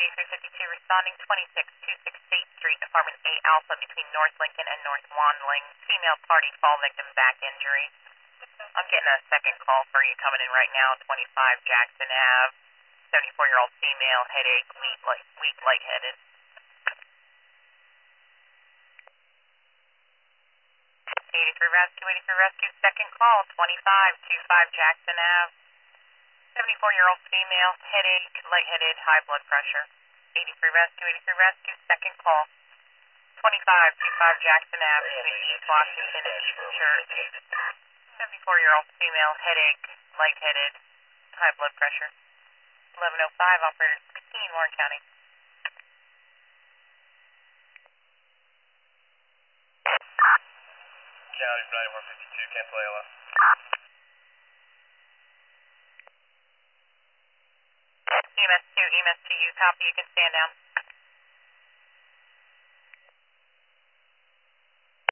2352 responding 26268 State Street, Apartment A Alpha between North Lincoln and North Wanling. Female party fall victim back injury. I'm getting a second call for you coming in right now, 25 Jackson Ave. 74-year-old female, headache, weak, lightheaded. 83 Rescue, second call, 25 Jackson Ave. 74-year-old female, headache, lightheaded, high blood pressure. 83 Rescue, second call. 25 Jackson Ave, between East Washington and East Church. 74-year-old female, headache, lightheaded, high blood pressure. 1105, operator 16, Warren County. County 9152, cancel ALS. EMS 2, you copy, you can stand down.